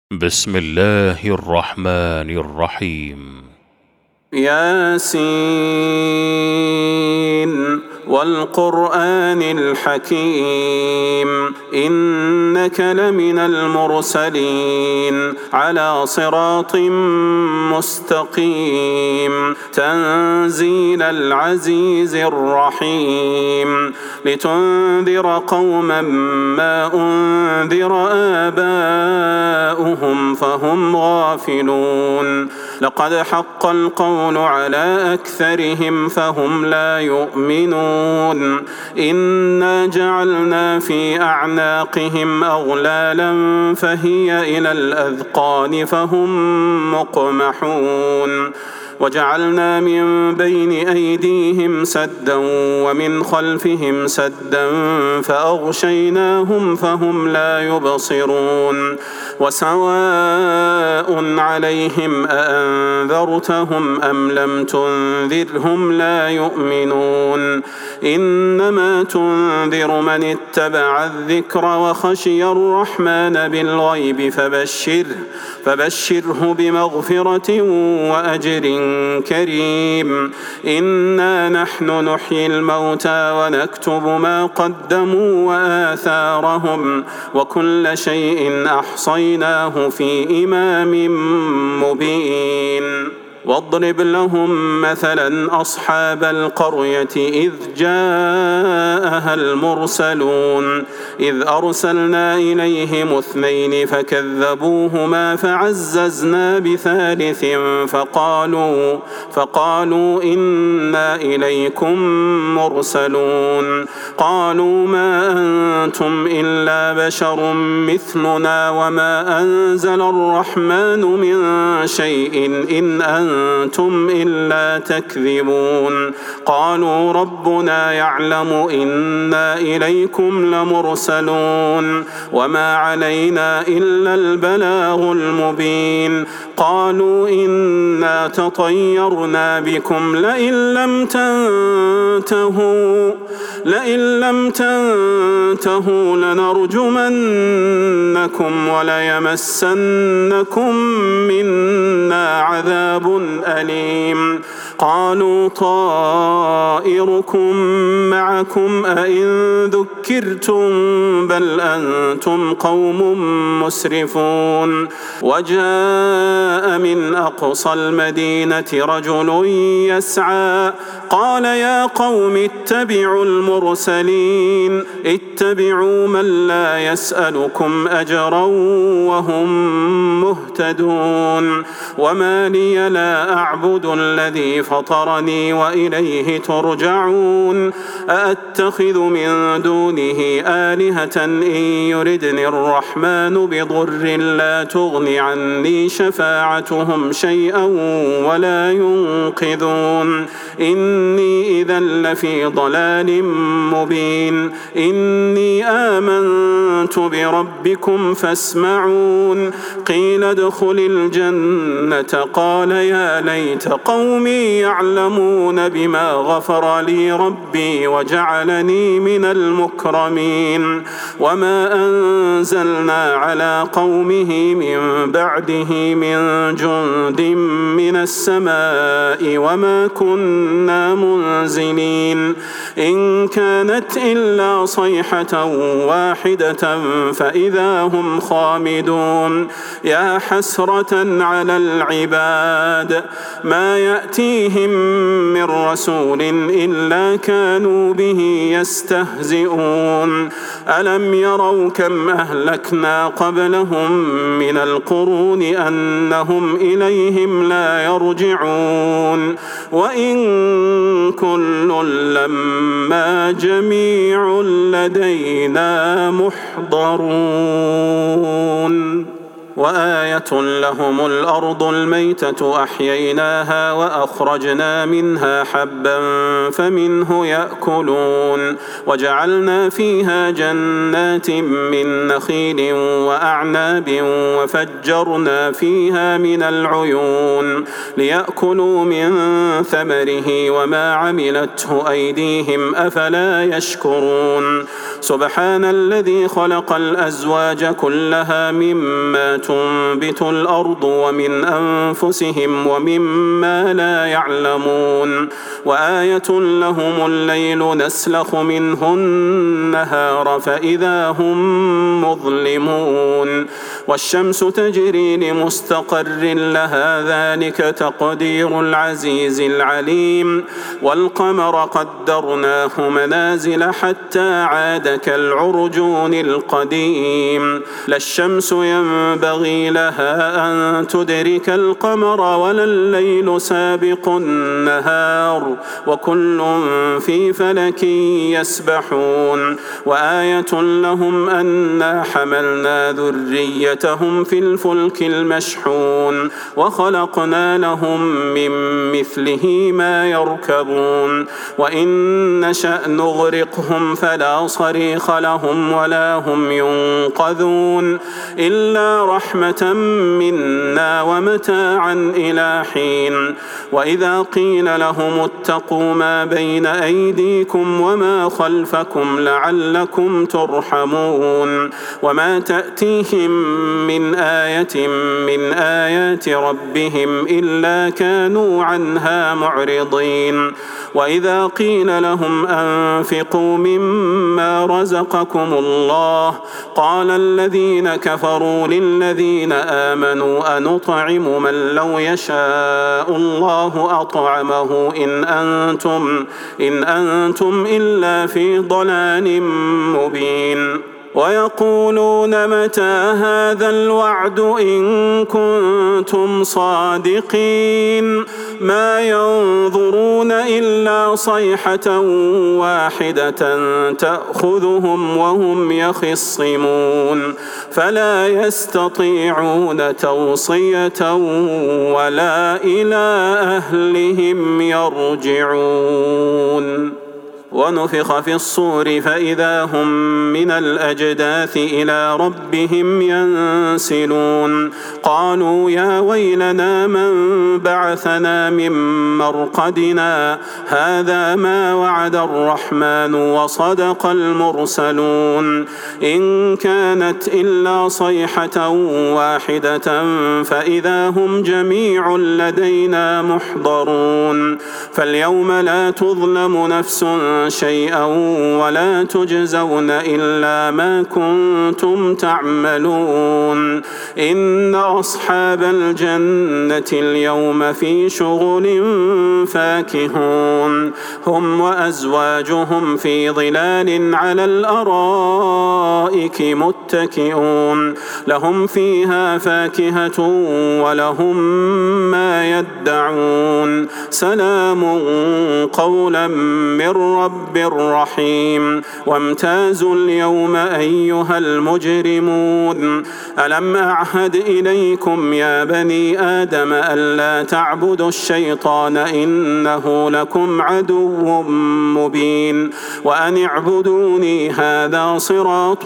بسم الله الرحمن الرحيم. ياسين والقرآن الحكيم إنك لمن المرسلين على صراط مستقيم تنزيل العزيز الرحيم لتنذر قوما ما أنذر آباؤهم فهم غافلون لقد حق القول على أكثرهم فهم لا يؤمنون إنا جعلنا في أعناقهم أغلالا فهي إلى الأذقان فهم مقمحون وجعلنا من بين أيديهم سدا ومن خلفهم سدا فأغشيناهم فهم لا يبصرون وسواء عليهم أأنذرتهم أم لم تنذرهم لا يؤمنون إنما تنذر من اتبع الذكر وخشي الرحمن بالغيب فبشره بمغفرة وأجر كريم إنا نحن نحيي الموتى ونكتب ما قدموا وآثارهم وكل شيء أحصيناه في إمام مبين واضرب لهم مثلا أصحاب القرية إذ جاءها المرسلون إذ أرسلنا إليهم اثنين فكذبوهما فعززنا بثالث فقالوا إنا إليكم مرسلون قالوا ما أنتم إلا بشر مثلنا وما أنزل الرحمن من شيء إن أنتم إلا تكذبون قالوا ربنا يعلم إنا إليكم لمرسلون وما علينا إلا البلاغ المبين قالوا إنا تطيرنا بكم لئن لم تنتهوا لنرجمنكم وليمسنكم منا عذاب أليم قالوا طائركم معكم أئن ذكرتم بل أنتم قوم مسرفون وجاء من أقصى المدينة رجل يسعى قال يا قوم اتبعوا المرسلين اتبعوا من لا يسألكم أجرا وهم مهتدون وما لي لا أعبد الذي فطرني وإليه ترجعون أأتخذ من دونه آلهة إن يردني الرحمن بضر لا تغن عني شفاعتهم شيئا ولا ينقذون إني إذا لفي ضلال مبين إني آمنت بربكم فاسمعون قيل ادخل الجنة قال يا ليت قومي يعلمون بما غفر لي ربي وجعلني من المكرمين وما أنزلنا على قومه من بعده من جند من السماء وما كنا منزلين إن كانت إلا صيحة واحدة فإذا هم خامدون يا حسرة على العباد ما يأتيهم من رسول إلا كانوا به يستهزئون ألم يروا كم أهلكنا قبلهم من القرون أنهم إليهم لا يرجعون وإن كل لما جميع لدينا محضرون وآية لهم الأرض الميتة أحييناها وأخرجنا منها حبا فمنه يأكلون وجعلنا فيها جنات من نخيل وأعناب وفجرنا فيها من العيون ليأكلوا من ثمره وما عملته أيديهم أفلا يشكرون سبحان الذي خلق الأزواج كلها مما تنبت الأرض ومن أنفسهم ومما لا يعلمون وآية لهم الليل نسلخ منه النهار فإذا هم مظلمون والشمس تجري لمستقر لها ذلك تقدير العزيز العليم والقمر قدرناه منازل حتى عاد كالعرجون القديم لا الشمس ينبغي لها أن تدرك القمر ولا الليل سابق النهار وكل في فلك يسبحون وآية لهم أنا حملنا ذريتهم في الفلك المشحون وخلقنا لهم من مثله ما يركبون وإن نشأ نغرقهم فلا صريخ لهم ولا هم ينقذون إلا رحمة منا ومتاعا إلى حين وإذا قيل لهم اتقوا ما بين أيديكم وما خلفكم لعلكم ترحمون وما تأتيهم من آية من آيات ربهم إلا كانوا عنها معرضين وإذا قيل لهم أنفقوا مما رزقكم الله قال الذين كفروا للذين آمنوا أنطعم من لو يشاء الله أطعمه إن أنتم إلا في ضلال مبين ويقولون متى هذا الوعد إن كنتم صادقين ما ينظرون إلا صيحة واحدة تأخذهم وهم يخصمون فلا يستطيعون توصية ولا إلى أهلهم يرجعون ونفخ في الصور فإذا هم من الأجداث إلى ربهم ينسلون قالوا يا ويلنا من بعثنا من مرقدنا هذا ما وعد الرحمن وصدق المرسلون إن كانت إلا صيحة واحدة فإذا هم جميع لدينا محضرون فاليوم لا تظلم نفس شيئا ولا تجزون إلا ما كنتم تعملون إن أصحاب الجنة اليوم في شغل فاكهون هم وأزواجهم في ظلال على الأرائك متكئون لهم فيها فاكهة ولهم ما يدعون سلام قولا من رب رحيم وامتازوا اليوم أيها المجرمون ألم أعهد إليكم يا بني آدم ألا تعبدوا الشيطان إنه لكم عدو مبين وأن اعبدوني هذا صراط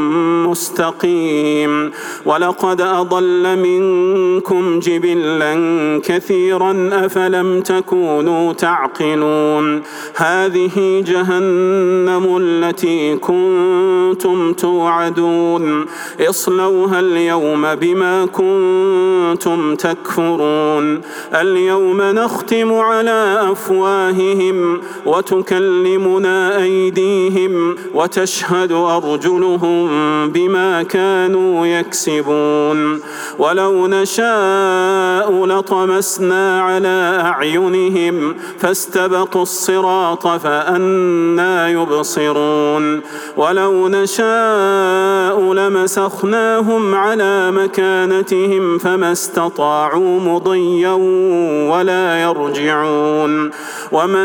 مستقيم ولقد أضل منكم جبلا كثيرا أفلم تكونوا تعقلون هذه جهنم التي كنتم توعدون اصلوها اليوم بما كنتم تكفرون اليوم نختم على أفواههم وتكلمنا أيديهم وتشهد أرجلهم بما كانوا يكسبون ولو نشاء لطمسنا على أعينهم فاستبقوا الصراط فأنى يبصرون ولو نشاء لمسخناهم على مكانتهم فما استطاعوا مضيا ولا يرجعون ومن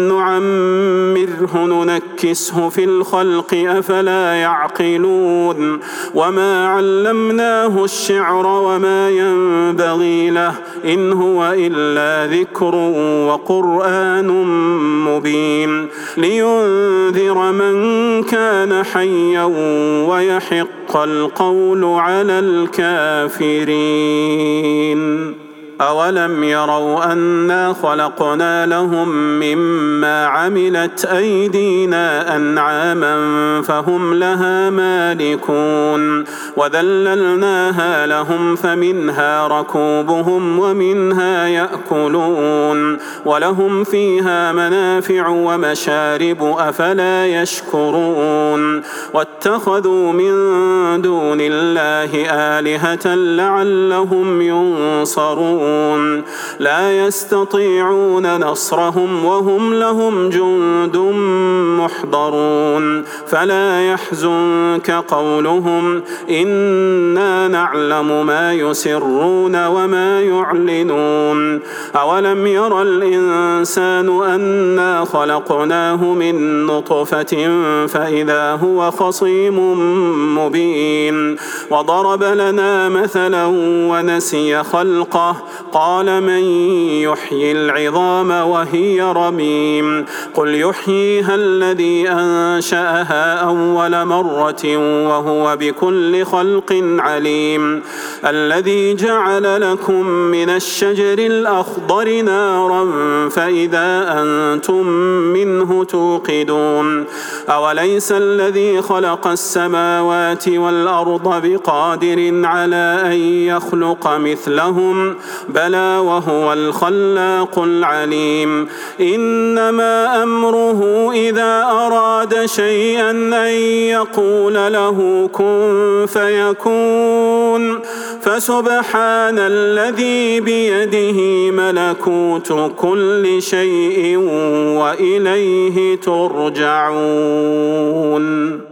نعمره ننكسه في الخلق أفلا يعقلون وما علمناه الشعر وما ينبغي له إن هو إلا ذكر وقرآن مبين لينذر من كان حيا ويحق القول على الكافرين. أولم يروا أنا خلقنا لهم مما عملت أيدينا أنعاما فهم لها مالكون وذللناها لهم فمنها ركوبهم ومنها يأكلون ولهم فيها منافع ومشارب أفلا يشكرون واتخذوا من دون الله آلهة لعلهم ينصرون لا يستطيعون نصرهم وهم لهم جند محضرون فلا يحزنك قولهم إنا نعلم ما يسرون وما يعلنون أولم ير الإنسان أنا خلقناه من نطفة فإذا هو خصيم مبين وضرب لنا مثلا ونسي خلقه قال من يحيي العظام وهي رميم قل يحييها الذي أنشأها أول مرة وهو بكل خلق عليم الذي جعل لكم من الشجر الأخضر نارا فإذا أنتم منه توقدون أوليس الذي خلق السماوات والأرض بقادر على أن يخلق مثلهم بلى وهو الخلاق العليم إنما أمره إذا أراد شيئا أن يقول له كن فيكون فسبحان الذي بيده ملكوت كل شيء وإليه ترجعون.